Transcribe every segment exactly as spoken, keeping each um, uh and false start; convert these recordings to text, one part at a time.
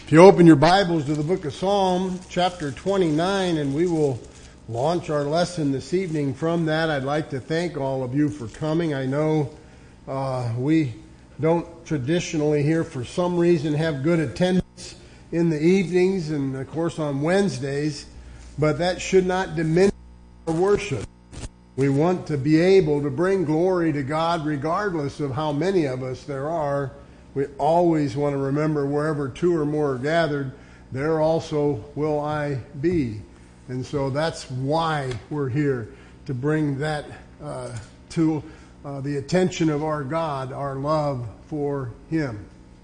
If you open your Bibles to the book of Psalm, chapter twenty-nine, and we will launch our lesson this evening from that. I'd like to thank all of you for coming. I know uh, we don't traditionally here, for some reason, have good attendance in the evenings and, of course, on Wednesdays, but that should not diminish our worship. We want to be able to bring glory to God regardless of how many of us there are. We always want to remember wherever two or more are gathered, there also will I be. And so that's why we're here, to bring that uh, to uh, the attention of our God, our love for Him.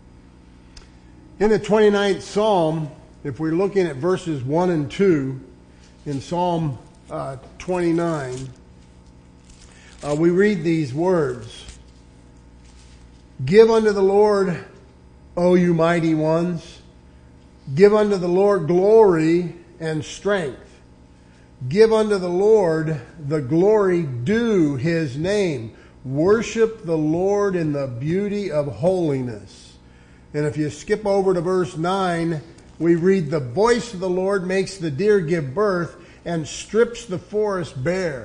In the twenty-ninth Psalm, if we're looking at verses one and two, in Psalm uh, twenty-nine, uh, we read these words. Give unto the Lord, O you mighty ones. Give unto the Lord glory and strength. Give unto the Lord the glory due His name. Worship the Lord in the beauty of holiness. And if you skip over to verse nine, we read, the voice of the Lord makes the deer give birth and strips the forest bare.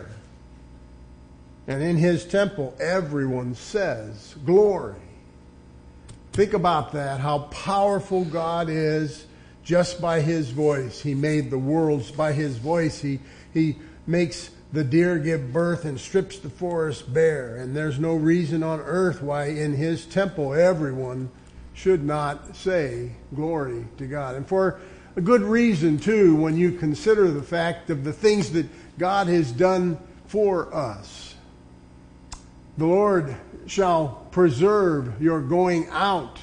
And in His temple everyone says, glory. Think about that, how powerful God is just by His voice. He made the worlds by His voice. He, he makes the deer give birth and strips the forest bare. And there's no reason on earth why in His temple everyone should not say glory to God. And for a good reason too, when you consider the fact of the things that God has done for us. The Lord shall preserve your going out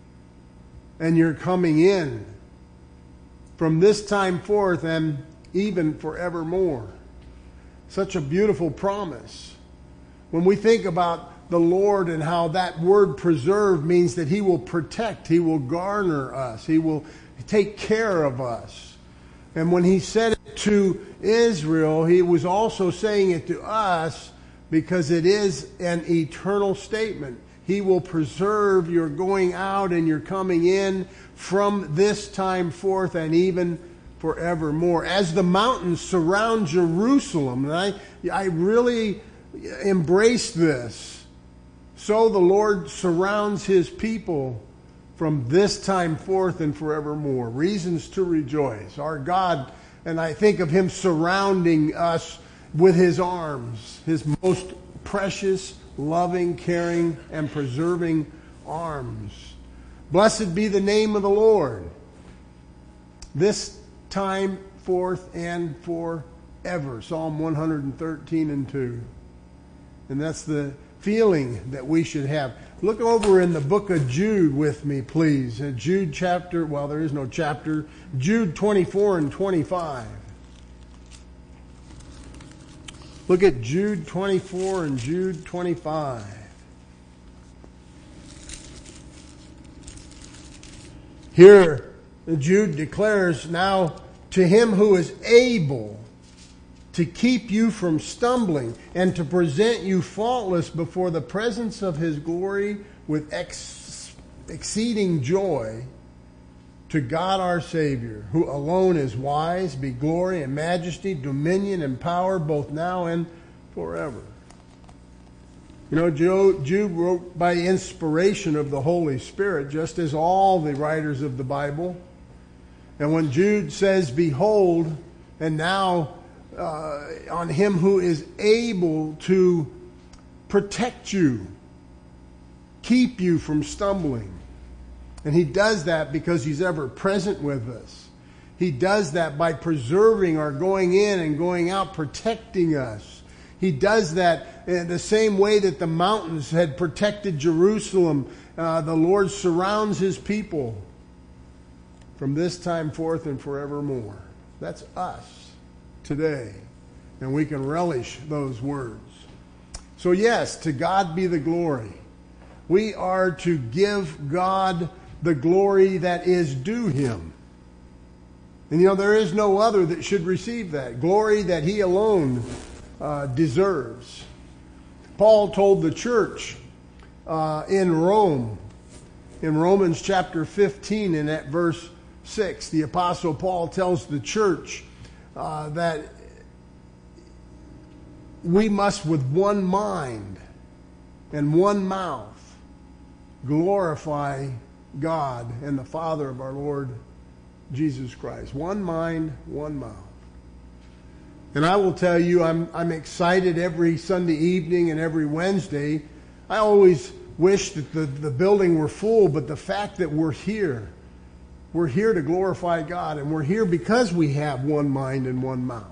and your coming in from this time forth and even forevermore. Such a beautiful promise. When we think about the Lord and how that word preserve means that He will protect, He will garner us, He will take care of us. And when He said it to Israel, He was also saying it to us, because it is an eternal statement. He will preserve your going out and your coming in from this time forth and even forevermore. As the mountains surround Jerusalem, and I, I really embrace this, so the Lord surrounds His people from this time forth and forevermore. Reasons to rejoice. Our God, and I think of Him surrounding us with His arms, His most precious, loving, caring, and preserving arms. Blessed be the name of the Lord, this time forth and forever. Psalm one thirteen and two. And that's the feeling that we should have. Look over in the book of Jude with me, please. Jude chapter, well, there is no chapter. Jude twenty-four and twenty-five. Look at Jude twenty-four and Jude twenty-five. Here, Jude declares, now to Him who is able to keep you from stumbling and to present you faultless before the presence of His glory with ex- exceeding joy, to God our Savior, who alone is wise, be glory and majesty, dominion and power, both now and forever. You know, Jude wrote by inspiration of the Holy Spirit, just as all the writers of the Bible. And when Jude says, behold, and now uh, on Him who is able to protect you, keep you from stumbling. And He does that because He's ever present with us. He does that by preserving our going in and going out, protecting us. He does that in the same way that the mountains had protected Jerusalem. Uh, the Lord surrounds His people from this time forth and forevermore. That's us today. And we can relish those words. So yes, to God be the glory. We are to give God the glory that is due Him. And you know, there is no other that should receive that. Glory that He alone uh, deserves. Paul told the church uh, in Rome, in Romans chapter fifteen, and at verse six, the Apostle Paul tells the church uh, that we must with one mind and one mouth glorify God and the Father of our Lord Jesus Christ. One mind, one mouth. And I will tell you, I'm I'm excited every Sunday evening and every Wednesday. I always wish that the, the building were full, but the fact that we're here, we're here to glorify God, and we're here because we have one mind and one mouth.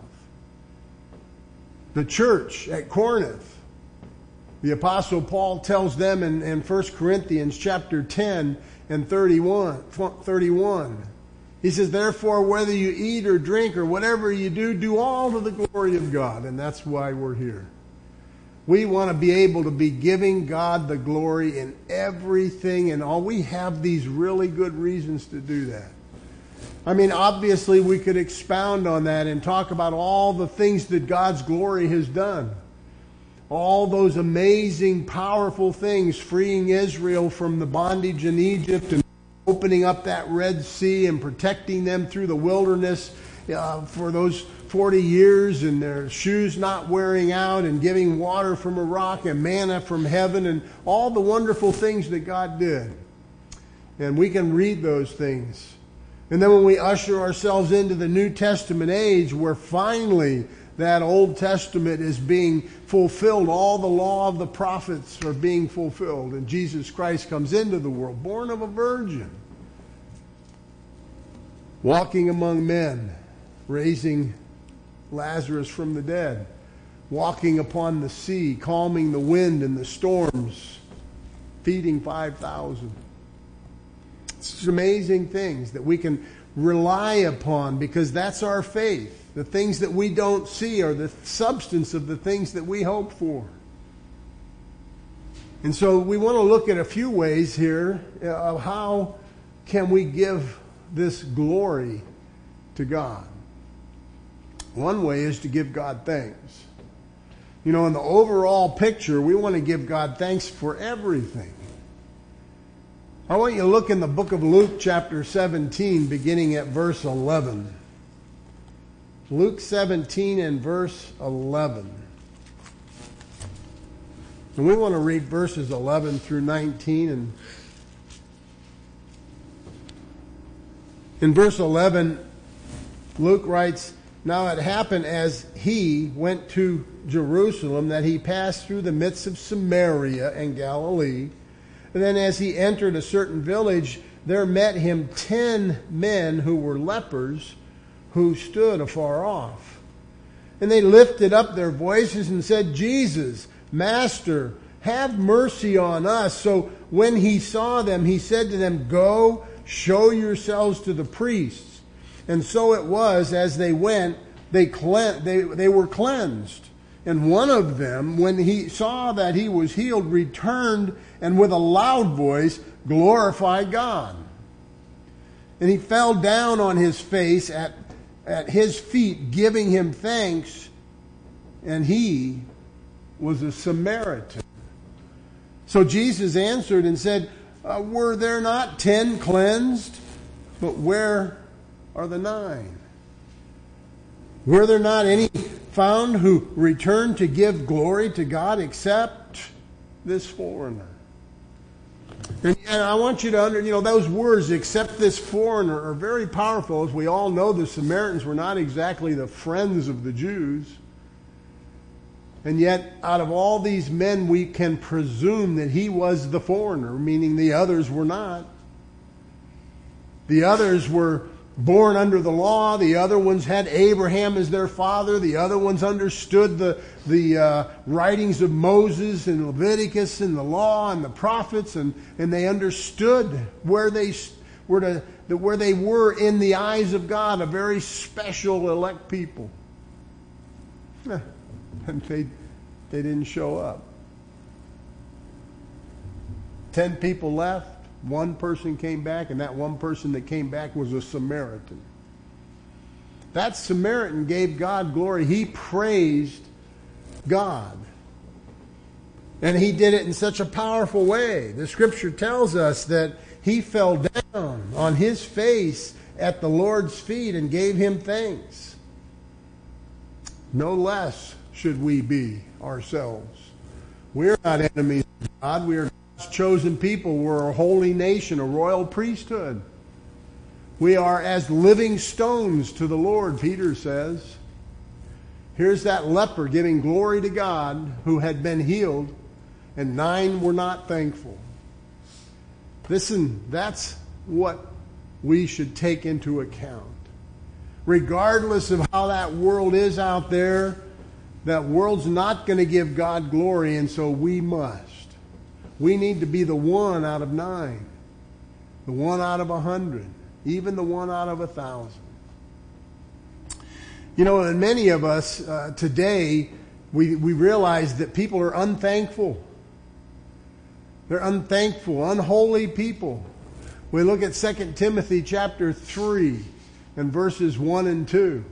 The church at Corinth, the Apostle Paul tells them in, in First Corinthians chapter ten and thirty-one, thirty-one, he says, therefore, whether you eat or drink or whatever you do, do all to the glory of God. And that's why we're here. We want to be able to be giving God the glory in everything and all. We have these really good reasons to do that. I mean, obviously, we could expound on that and talk about all the things that God's glory has done. All those amazing, powerful things, freeing Israel from the bondage in Egypt and opening up that Red Sea and protecting them through the wilderness uh, for those forty years, and their shoes not wearing out, and giving water from a rock and manna from heaven, and all the wonderful things that God did. And we can read those things. And then when we usher ourselves into the New Testament age, where finally that Old Testament is being fulfilled, all the law of the prophets are being fulfilled, and Jesus Christ comes into the world, born of a virgin, walking among men, raising Lazarus from the dead, walking upon the sea, calming the wind and the storms, feeding five thousand. It's amazing things that we can rely upon, because that's our faith. The things that we don't see are the substance of the things that we hope for. And so we want to look at a few ways here of how can we give this glory to God. One way is to give God thanks. You know, in the overall picture, we want to give God thanks for everything. I want you to look in the book of Luke chapter seventeen, beginning at verse eleven. Luke seventeen and verse eleven. And we want to read verses eleven through nineteen. And in verse eleven, Luke writes, now it happened as he went to Jerusalem that he passed through the midst of Samaria and Galilee. And then as he entered a certain village, there met him ten men who were lepers, who stood afar off. And they lifted up their voices and said, Jesus, Master, have mercy on us. So when he saw them, he said to them, go, show yourselves to the priests. And so it was, as they went, they, cle- they, they were cleansed. And one of them, when he saw that he was healed, returned and with a loud voice glorified God. And he fell down on his face at, at his feet, giving him thanks. And he was a Samaritan. So Jesus answered and said, uh, were there not ten cleansed? But where are the nine? Were there not any found who returned to give glory to God except this foreigner? And, and I want you to under, you know, those words, except this foreigner, are very powerful. As we all know, the Samaritans were not exactly the friends of the Jews. And yet, out of all these men, we can presume that he was the foreigner, meaning the others were not. The others were born under the law. The other ones had Abraham as their father. The other ones understood the, the uh, writings of Moses and Leviticus and the law and the prophets, and, and they understood where they were to, where they were in the eyes of God, a very special elect people. And they, they didn't show up. Ten people left. One person came back, and that one person that came back was a Samaritan. That Samaritan gave God glory. He praised God. And he did it in such a powerful way. The scripture tells us that he fell down on his face at the Lord's feet and gave him thanks. No less should we be ourselves. We're not enemies of God. We are God's chosen people. We're a holy nation, a royal priesthood. We are as living stones to the Lord, Peter says. Here's that leper giving glory to God who had been healed, and nine were not thankful. Listen, that's what we should take into account. Regardless of how that world is out there, that world's not going to give God glory, and so we must. We need to be the one out of nine, the one out of a hundred, even the one out of a thousand. You know, and many of us uh, today, we, we realize that people are unthankful. They're unthankful, unholy people. We look at Second Timothy chapter three and verses one and two.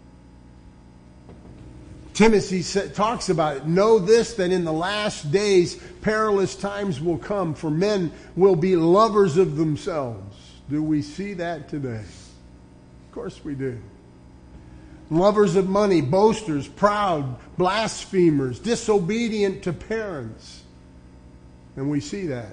Timothy talks about it. Know this, that in the last days perilous times will come, for men will be lovers of themselves. Do we see that today? Of course we do. Lovers of money, boasters, proud, blasphemers, disobedient to parents. And we see that.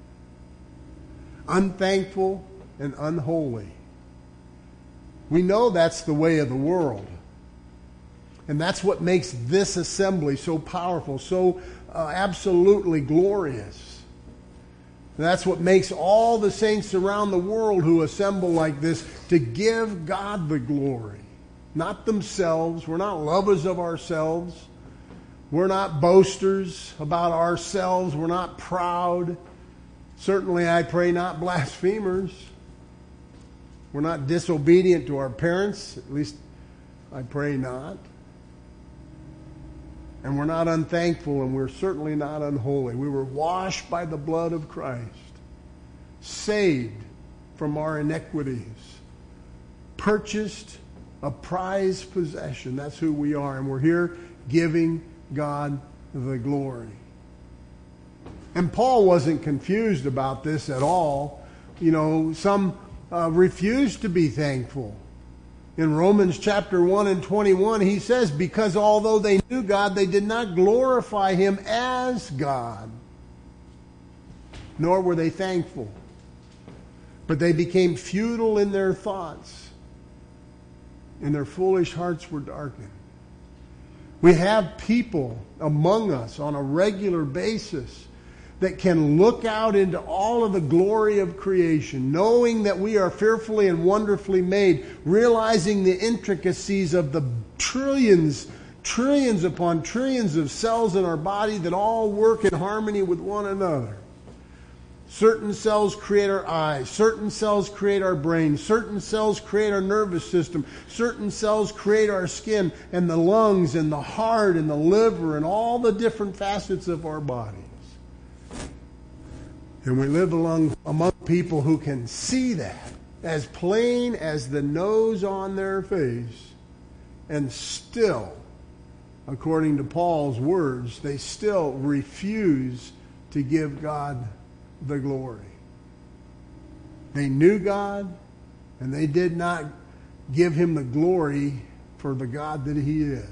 Unthankful and unholy. We know that's the way of the world. And that's what makes this assembly so powerful, so uh, absolutely glorious. That's what makes all the saints around the world who assemble like this to give God the glory. Not themselves. We're not lovers of ourselves. We're not boasters about ourselves. We're not proud. Certainly, I pray, not blasphemers. We're not disobedient to our parents. At least, I pray not. And we're not unthankful, and we're certainly not unholy. We were washed by the blood of Christ, saved from our iniquities, purchased a prized possession. That's who we are, and we're here giving God the glory. And Paul wasn't confused about this at all. You know, some uh, refused to be thankful. In Romans chapter one and twenty-one, he says, because although they knew God, they did not glorify him as God, nor were they thankful. But they became futile in their thoughts, and their foolish hearts were darkened. We have people among us on a regular basis that can look out into all of the glory of creation, knowing that we are fearfully and wonderfully made, realizing the intricacies of the trillions, trillions upon trillions of cells in our body that all work in harmony with one another. Certain cells create our eyes. Certain cells create our brain. Certain cells create our nervous system. Certain cells create our skin and the lungs and the heart and the liver and all the different facets of our bodies. And we live along, among people who can see that as plain as the nose on their face, and still, according to Paul's words, they still refuse to give God the glory. They knew God, and they did not give him the glory for the God that he is.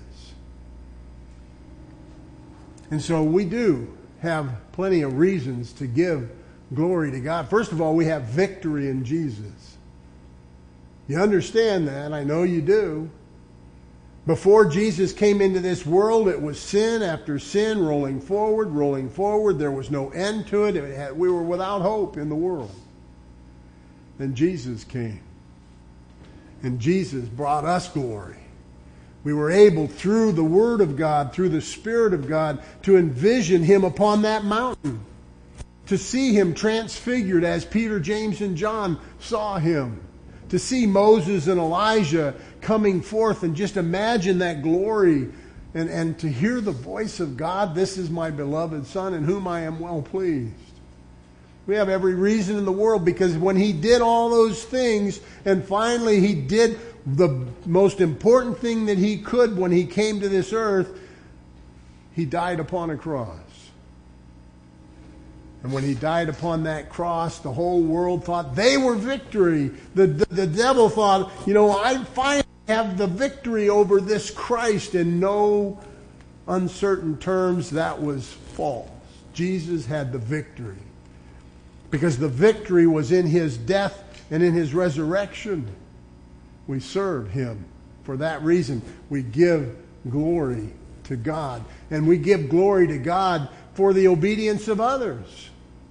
And so we do have plenty of reasons to give glory to God. First of all, we have victory in Jesus. You understand that. I know you do. Before Jesus came into this world, it was sin after sin, rolling forward, rolling forward. There was no end to it. It had, we were without hope in the world. Then Jesus came. And Jesus brought us glory. We were able, through the Word of God, through the Spirit of God, to envision him upon that mountain. To see him transfigured as Peter, James, and John saw him. To see Moses and Elijah coming forth and just imagine that glory. And, and to hear the voice of God, this is my beloved Son in whom I am well pleased. We have every reason in the world, because when he did all those things and finally he did the most important thing that he could when he came to this earth, he died upon a cross. And when he died upon that cross, the whole world thought they were victory. The, the, the devil thought, you know, I finally have the victory over this Christ. In no uncertain terms, that was false. Jesus had the victory. Because the victory was in his death and in his resurrection. We serve him. For that reason, we give glory to God. And we give glory to God for the obedience of others.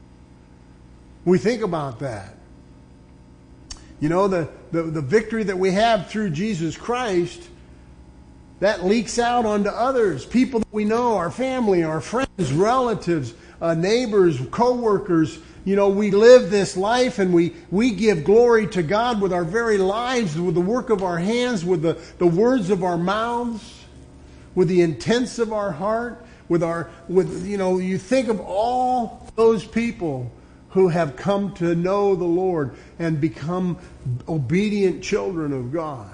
We think about that. You know, the, the, the victory that we have through Jesus Christ, that leaks out onto others. People that we know, our family, our friends, relatives, uh, neighbors, co-workers. You know, we live this life and we, we give glory to God with our very lives, with the work of our hands, with the, the words of our mouths, with the intents of our heart, with our, with, you know, you think of all those people who have come to know the Lord and become obedient children of God.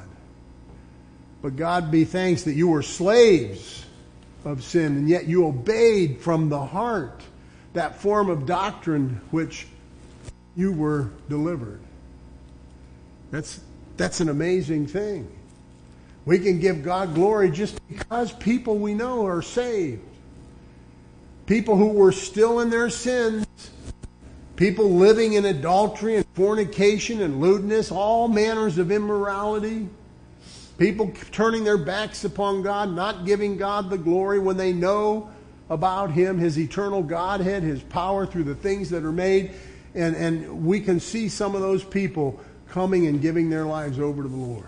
But God be thanks that you were slaves of sin, and yet you obeyed from the heart that form of doctrine which you were delivered. That's, that's an amazing thing. We can give God glory just because people we know are saved. People who were still in their sins. People living in adultery and fornication and lewdness, all manners of immorality. People turning their backs upon God, not giving God the glory when they know about him, his eternal Godhead, his power through the things that are made. And, and we can see some of those people coming and giving their lives over to the Lord.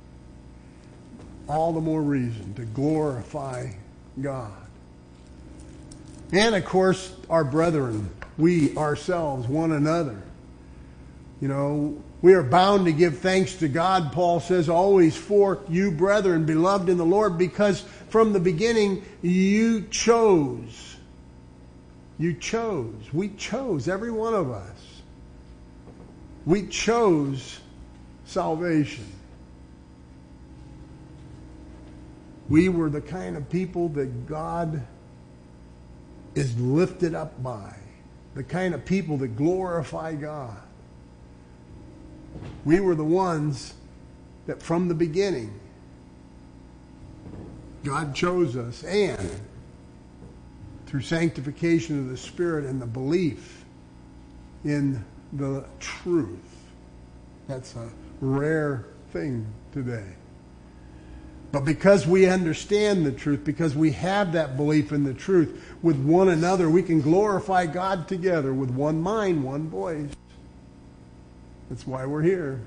All the more reason to glorify God. And of course, our brethren, we ourselves, one another. You know, we are bound to give thanks to God, Paul says, always for you, brethren, beloved in the Lord, because from the beginning you chose. You chose. We chose, every one of us. We chose salvation. We were the kind of people that God is lifted up by. The kind of people that glorify God. We were the ones that from the beginning God chose us, and through sanctification of the Spirit and the belief in the truth. That's a rare thing today. But because we understand the truth, because we have that belief in the truth, with one another, we can glorify God together with one mind, one voice. That's why we're here.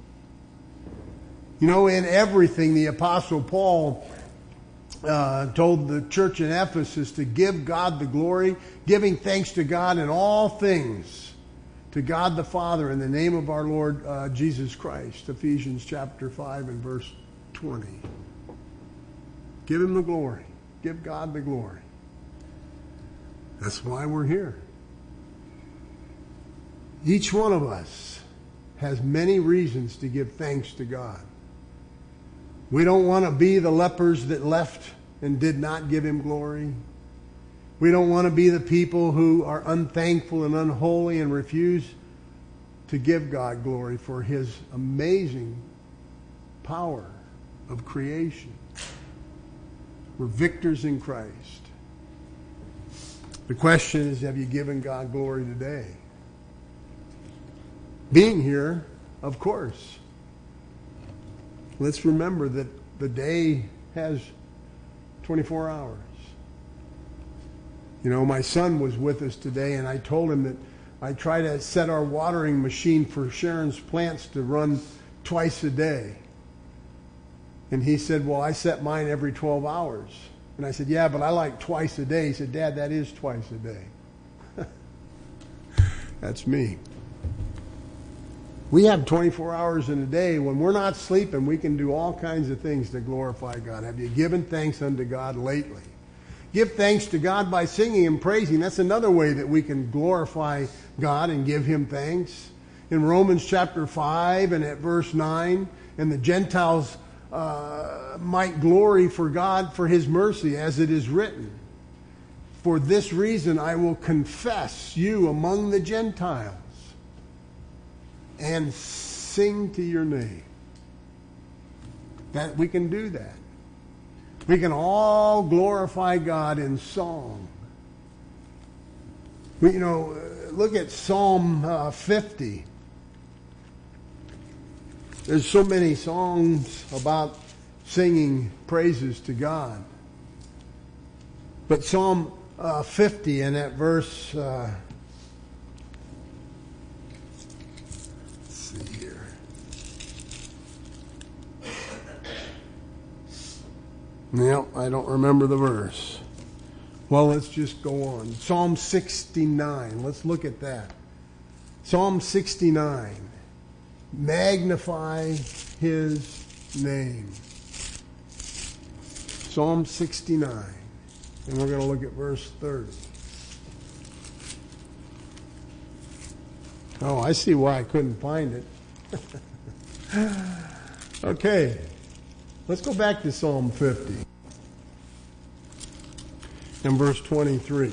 You know, in everything, the Apostle Paul uh, told the church in Ephesus to give God the glory, giving thanks to God in all things, to God the Father in the name of our Lord uh, Jesus Christ. Ephesians chapter five and verse twenty. Give him the glory. Give God the glory. That's why we're here. Each one of us has many reasons to give thanks to God. We don't want to be the lepers that left and did not give him glory. We don't want to be the people who are unthankful and unholy and refuse to give God glory for his amazing power of creation. We're victors in Christ. The question is, have you given God glory today? Being here, of course. Let's remember that the day has twenty-four hours. You know, my son was with us today, and I told him that I try to set our watering machine for Sharon's plants to run twice a day. And he said, well, I set mine every twelve hours. And I said, yeah, but I like twice a day. He said, Dad, that is twice a day. That's me. We have twenty-four hours in a day. When we're not sleeping, we can do all kinds of things to glorify God. Have you given thanks unto God lately? Give thanks to God by singing and praising. That's another way that we can glorify God and give him thanks. In Romans chapter five and at verse nine, and the Gentiles uh, might glory for God for his mercy, as it is written. for this reason I will confess you among the Gentiles and sing to your name. That we can do that. We can all glorify God in song. We, you know, look at Psalm uh, fifty. There's so many songs about singing praises to God. But Psalm uh, fifty and at verse, uh, let's see here. No, I don't remember the verse. Well, let's just go on. Psalm sixty-nine. Let's look at that. Psalm sixty-nine. Magnify his name. Psalm sixty-nine. And we're going to look at verse thirty. Oh, I see why I couldn't find it. Okay. Let's go back to Psalm fifty. And verse twenty-three.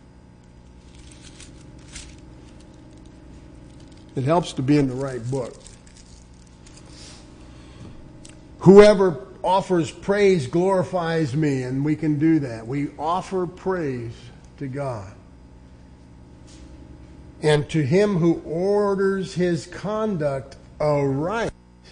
It helps to be in the right book. Whoever offers praise glorifies me, and we can do that. We offer praise to God. And to him who orders his conduct aright,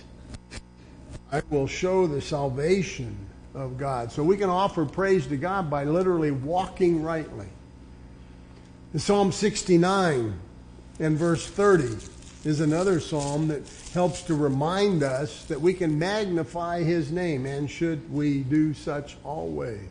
I will show the salvation of God. So we can offer praise to God by literally walking rightly. In Psalm sixty-nine and verse thirty is another psalm that helps to remind us that we can magnify his name, and should we do such always.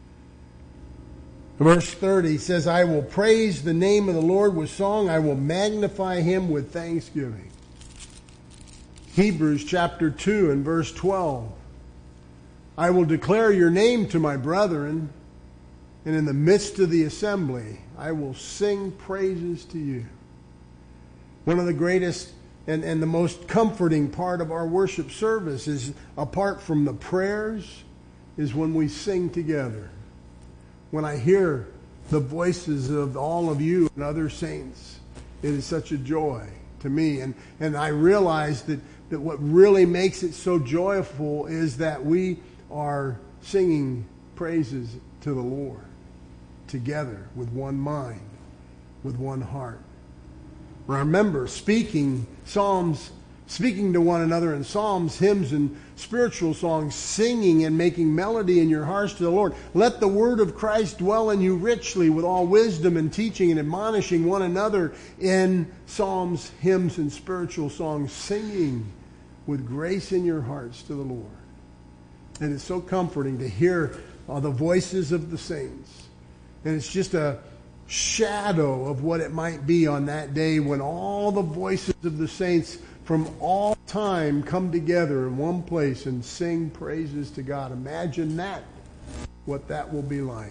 Verse thirty says, I will praise the name of the Lord with song. I will magnify him with thanksgiving. Hebrews chapter two and verse twelve. I will declare your name to my brethren, and in the midst of the assembly, I will sing praises to you. One of the greatest and, and the most comforting part of our worship service is, apart from the prayers, is when we sing together. When I hear the voices of all of you and other saints, it is such a joy to me. And, and I realize that, that what really makes it so joyful is that we are singing praises to the Lord together with one mind, with one heart. Remember, speaking psalms, speaking to one another in psalms, hymns, and spiritual songs, singing and making melody in your hearts to the Lord. Let the word of Christ dwell in you richly with all wisdom and teaching and admonishing one another in psalms, hymns, and spiritual songs, singing with grace in your hearts to the Lord. And it's so comforting to hear uh, the voices of the saints. And it's just a shadow of what it might be on that day when all the voices of the saints from all time come together in one place and sing praises to God. Imagine that, what that will be like.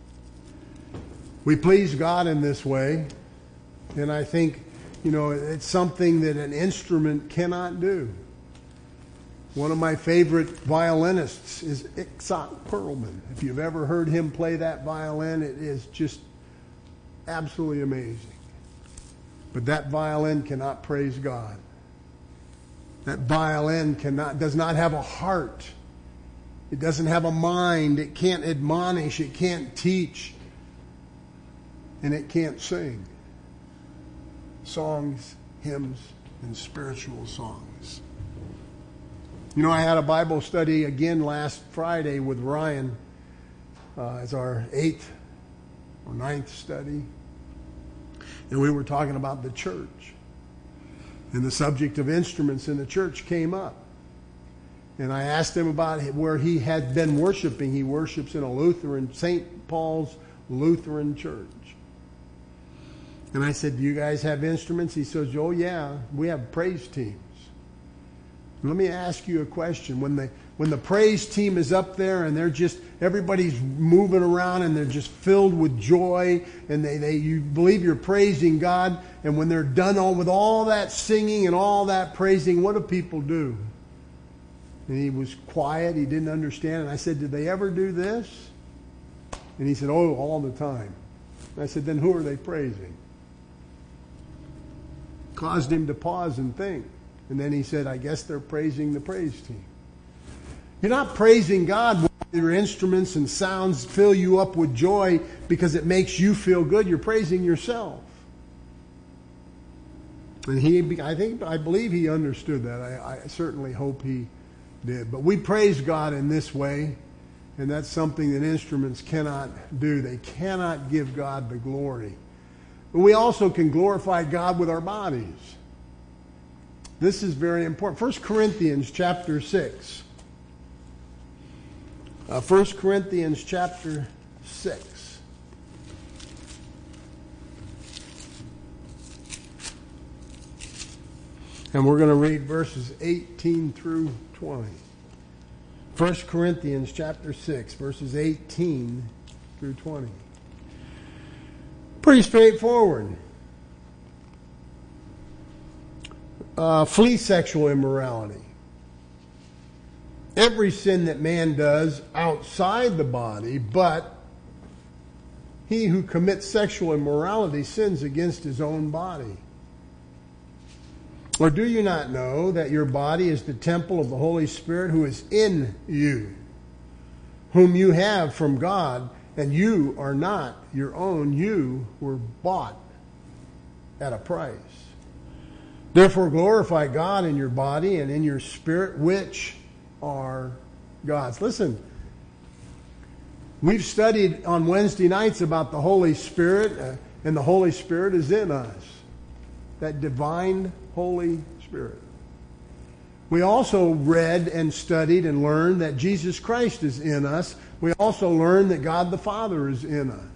We please God in this way, and I think, you know, it's something that an instrument cannot do. One of my favorite violinists is Itzhak Perlman. If you've ever heard him play that violin, it is just absolutely amazing. But that violin cannot praise God. That violin cannot, does not have a heart. It doesn't have a mind. It can't admonish. It can't teach. And it can't sing. Songs, hymns, and spiritual songs. You know, I had a Bible study again last Friday with Ryan uh, as our eighth or ninth study. And we were talking about the church. And the subject of instruments in the church came up. And I asked him about where he had been worshiping. He worships in a Lutheran, Saint Paul's Lutheran church. And I said, do you guys have instruments? He says, oh yeah, we have praise teams. Let me ask you a question. When the when the praise team is up there and they're just, everybody's moving around and they're just filled with joy and they, they you believe you're praising God, and when they're done all with all that singing and all that praising, what do people do? And he was quiet. He didn't understand. And I said, did they ever do this? And he said, oh, all the time. And I said, then who are they praising? Caused him to pause and think. And then he said, I guess they're praising the praise team. You're not praising God when your instruments and sounds fill you up with joy because it makes you feel good. You're praising yourself. And he, I think, I believe he understood that. I, I certainly hope he did. But we praise God in this way, and that's something that instruments cannot do. They cannot give God the glory. But we also can glorify God with our bodies. This is very important. First Corinthians chapter six. Uh, First Corinthians chapter six. And we're going to read verses eighteen through twenty. First Corinthians chapter six, verses eighteen through twenty. Pretty straightforward. Uh, flee sexual immorality. Every sin that man does outside the body, but he who commits sexual immorality sins against his own body. Or do you not know that your body is the temple of the Holy Spirit who is in you, whom you have from God, and you are not your own? You were bought at a price. Therefore glorify God in your body and in your spirit, which are God's. Listen, we've studied on Wednesday nights about the Holy Spirit, uh, and the Holy Spirit is in us. That divine Holy Spirit. We also read and studied and learned that Jesus Christ is in us. We also learned that God the Father is in us.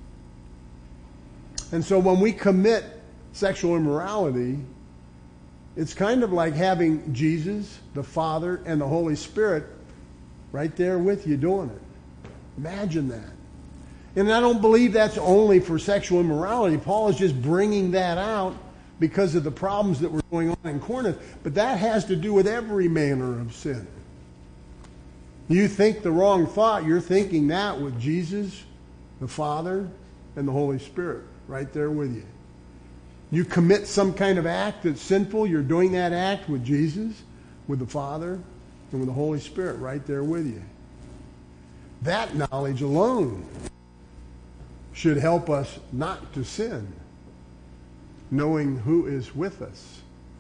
And so when we commit sexual immorality, it's kind of like having Jesus, the Father, and the Holy Spirit right there with you doing it. Imagine that. And I don't believe that's only for sexual immorality. Paul is just bringing that out because of the problems that were going on in Corinth. But that has to do with every manner of sin. You think the wrong thought, you're thinking that with Jesus, the Father, and the Holy Spirit right there with you. You commit some kind of act that's sinful, you're doing that act with Jesus, with the Father, and with the Holy Spirit right there with you. That knowledge alone should help us not to sin, knowing who is with us.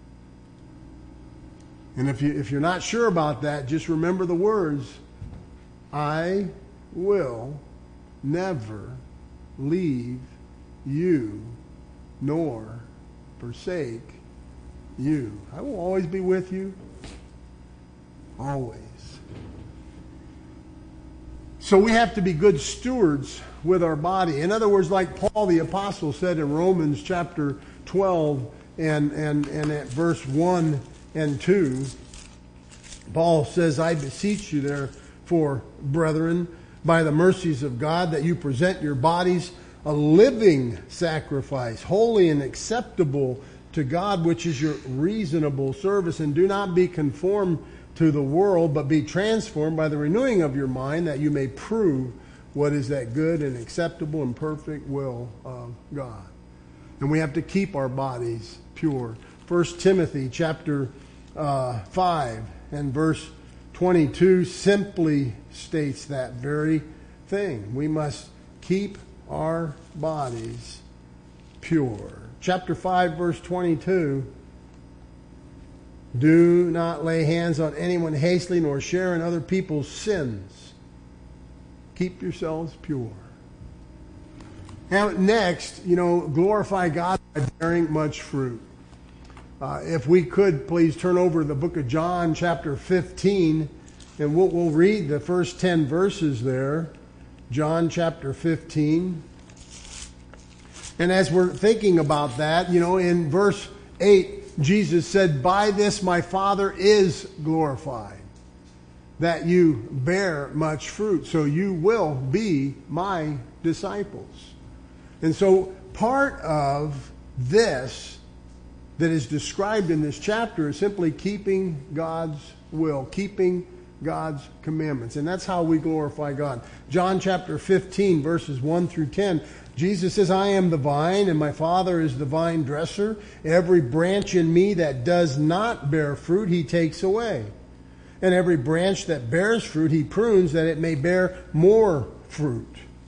And if you if you're not sure about that, just remember the words, I will never leave you nor forsake you. I will always be with you. Always. So we have to be good stewards with our body. In other words, like Paul the Apostle said in Romans chapter twelve and, and, and at verse one and two, Paul says, I beseech you therefore, brethren, by the mercies of God, that you present your bodies a living sacrifice, holy and acceptable to God, which is your reasonable service. And do not be conformed to the world, but be transformed by the renewing of your mind, that you may prove what is that good and acceptable and perfect will of God. And we have to keep our bodies pure. First Timothy chapter uh, five and verse twenty-two simply states that very thing. We must keep our bodies pure. Chapter five, verse twenty-two. Do not lay hands on anyone hastily, nor share in other people's sins. Keep yourselves pure. Now, next, you know, glorify God by bearing much fruit. Uh, if we could, please turn over to the book of John, chapter fifteen, and we'll, we'll read the first ten verses there. John chapter fifteen. And as we're thinking about that, you know, in verse eight, Jesus said, by this my Father is glorified, that you bear much fruit, so you will be my disciples. And so part of this that is described in this chapter is simply keeping God's will, keeping God's commandments. And that's how we glorify God. John chapter fifteen, verses one through ten, Jesus says, I am the vine, and my Father is the vine dresser. Every branch in me that does not bear fruit, he takes away. And every branch that bears fruit, he prunes, that it may bear more fruit.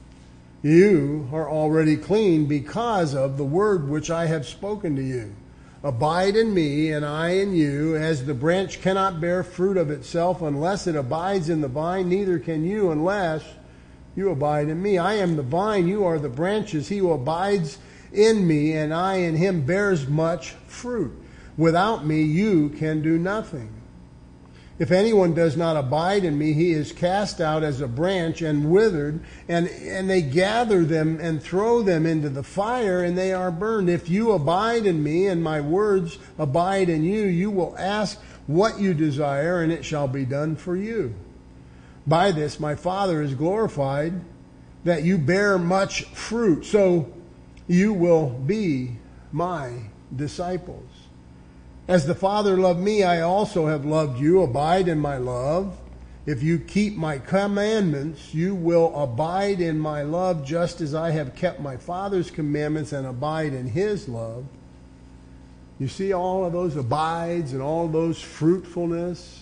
You are already clean because of the word which I have spoken to you. Abide in me, and I in you, as the branch cannot bear fruit of itself unless it abides in the vine, neither can you unless you abide in me. I am the vine, you are the branches. He who abides in me, and I in him, bears much fruit. Without me, you can do nothing. If anyone does not abide in me, he is cast out as a branch and withered, and, and they gather them and throw them into the fire, and they are burned. If you abide in me, and my words abide in you, you will ask what you desire, and it shall be done for you. By this my Father is glorified, that you bear much fruit, so you will be my disciples. As the Father loved me, I also have loved you. Abide in my love. If you keep my commandments, you will abide in my love, just as I have kept my Father's commandments and abide in his love. You see all of those abides and all those fruitfulness?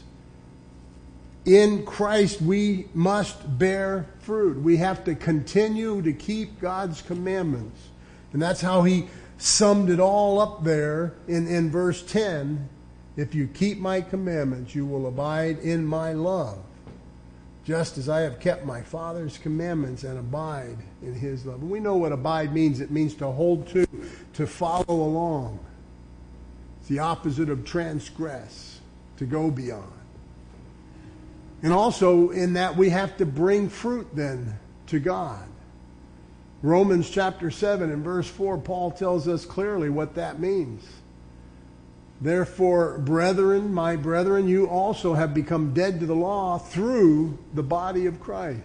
In Christ, we must bear fruit. We have to continue to keep God's commandments. And that's how he summed it all up there in, in verse ten. If you keep my commandments, you will abide in my love, just as I have kept my Father's commandments and abide in his love. And we know what abide means. It means to hold to, to follow along. It's the opposite of transgress, to go beyond. And also in that we have to bring fruit then to God. Romans chapter seven and verse four, Paul tells us clearly what that means. Therefore, brethren, my brethren, you also have become dead to the law through the body of Christ.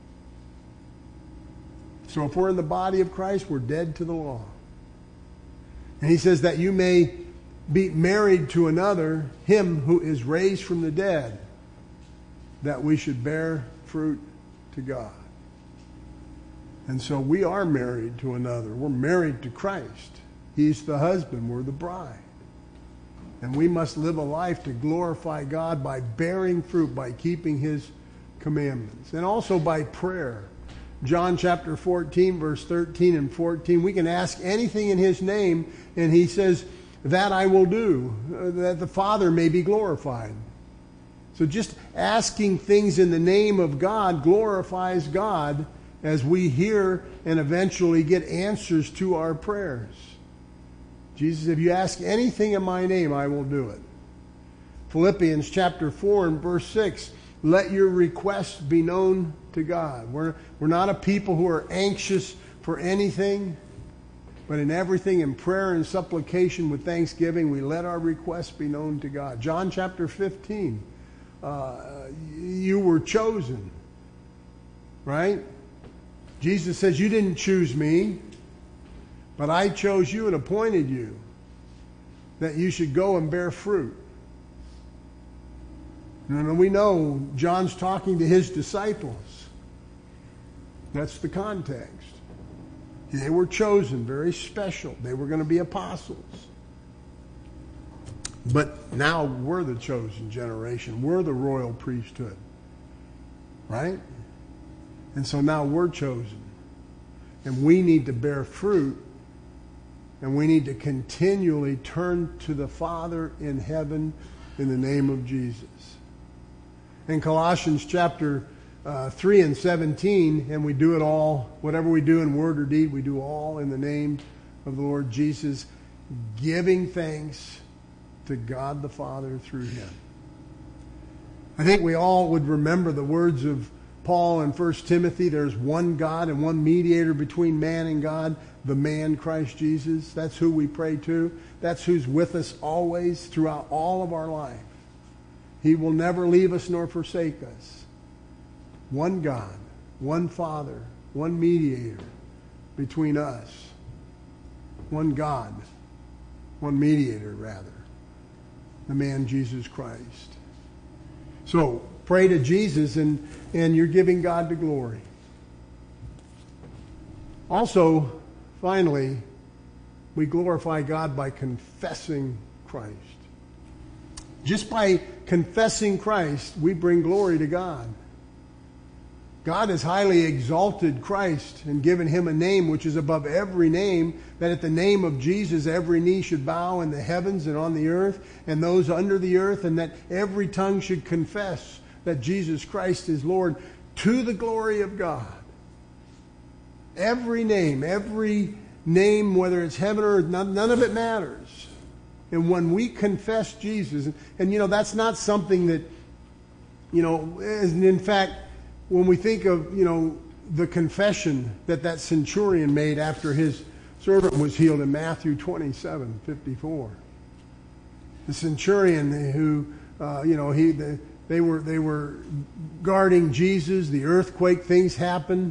So if we're in the body of Christ, we're dead to the law. And he says that you may be married to another, him who is raised from the dead, that we should bear fruit to God. And so we are married to another. We're married to Christ. He's the husband. We're the bride. And we must live a life to glorify God by bearing fruit, by keeping his commandments. And also by prayer. John chapter fourteen, verse thirteen and fourteen. We can ask anything in his name, and he says, that I will do, that the Father may be glorified. So just asking things in the name of God glorifies God as we hear and eventually get answers to our prayers. Jesus, if you ask anything in my name, I will do it. Philippians chapter four and verse six, let your requests be known to God. We're, we're not a people who are anxious for anything, but in everything, in prayer and supplication with thanksgiving, we let our requests be known to God. John chapter fifteen, uh, you were chosen, right? Jesus says, you didn't choose me, but I chose you and appointed you that you should go and bear fruit. And we know John's talking to his disciples. That's the context. They were chosen, very special. They were going to be apostles. But now we're the chosen generation. We're the royal priesthood. Right? And so now we're chosen. And we need to bear fruit. And we need to continually turn to the Father in heaven in the name of Jesus. In Colossians chapter uh, three and seventeen, and we do it all, whatever we do in word or deed, we do all in the name of the Lord Jesus, giving thanks to God the Father through him. I think we all would remember the words of Paul in First Timothy, there's one God and one mediator between man and God, the man Christ Jesus. That's who we pray to. That's who's with us always throughout all of our life. He will never leave us nor forsake us. One God, one Father, one mediator between us. One God, one mediator rather, the man Jesus Christ. So, pray to Jesus, and, and you're giving God the glory. Also, finally, we glorify God by confessing Christ. Just by confessing Christ, we bring glory to God. God has highly exalted Christ and given him a name which is above every name, that at the name of Jesus every knee should bow in the heavens and on the earth and those under the earth, and that every tongue should confess that Jesus Christ is Lord, to the glory of God. Every name, every name, whether it's heaven or earth, none, none of it matters. And when we confess Jesus, and, and you know, that's not something that, you know, is, in fact, when we think of, you know, the confession that that centurion made after his servant was healed in Matthew twenty-seven fifty-four. The centurion who, uh, you know, he the, they were they were guarding Jesus. The earthquake, things happened.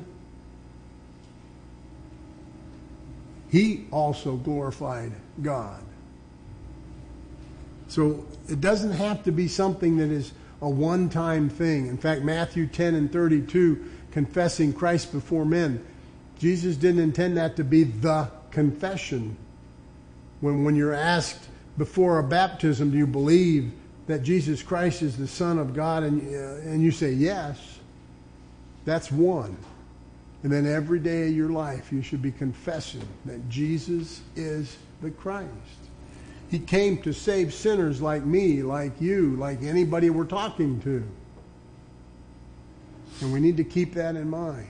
He also glorified God. So it doesn't have to be something that is a one-time thing. In fact, Matthew ten and thirty-two, confessing Christ before men, Jesus didn't intend that to be the confession. When, when you're asked before a baptism, do you believe that Jesus Christ is the Son of God? And, uh, and you say yes, that's one. And then every day of your life, you should be confessing that Jesus is the Christ. He came to save sinners like me, like you, like anybody we're talking to. And we need to keep that in mind.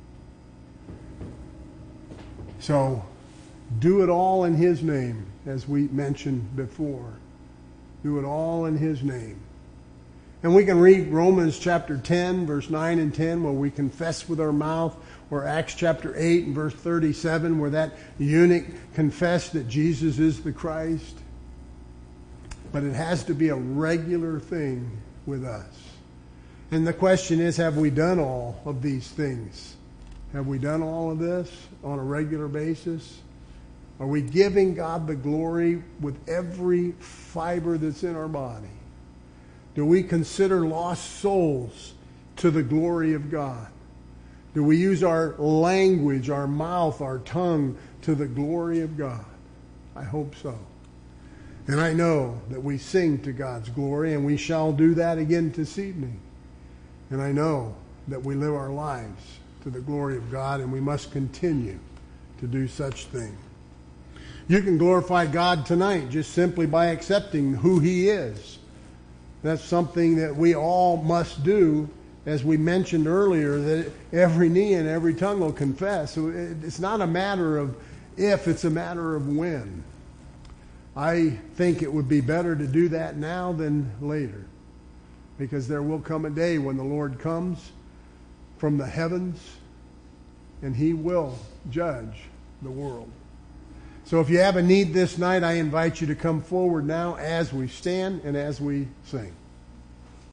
So, do it all in his name, as we mentioned before. Do it all in his name. And we can read Romans chapter ten, verse nine and ten, where we confess with our mouth, or Acts chapter eight and verse thirty-seven, where that eunuch confessed that Jesus is the Christ. But it has to be a regular thing with us. And the question is, have we done all of these things? Have we done all of this on a regular basis? Are we giving God the glory with every fiber that's in our body? Do we consider lost souls to the glory of God? Do we use our language, our mouth, our tongue to the glory of God? I hope so. And I know that we sing to God's glory, and we shall do that again this evening. And I know that we live our lives to the glory of God, and we must continue to do such things. You can glorify God tonight just simply by accepting who he is. That's something that we all must do, as we mentioned earlier, that every knee and every tongue will confess. So it's not a matter of if, it's a matter of when. I think it would be better to do that now than later, because there will come a day when the Lord comes from the heavens and he will judge the world. So if you have a need this night, I invite you to come forward now as we stand and as we sing.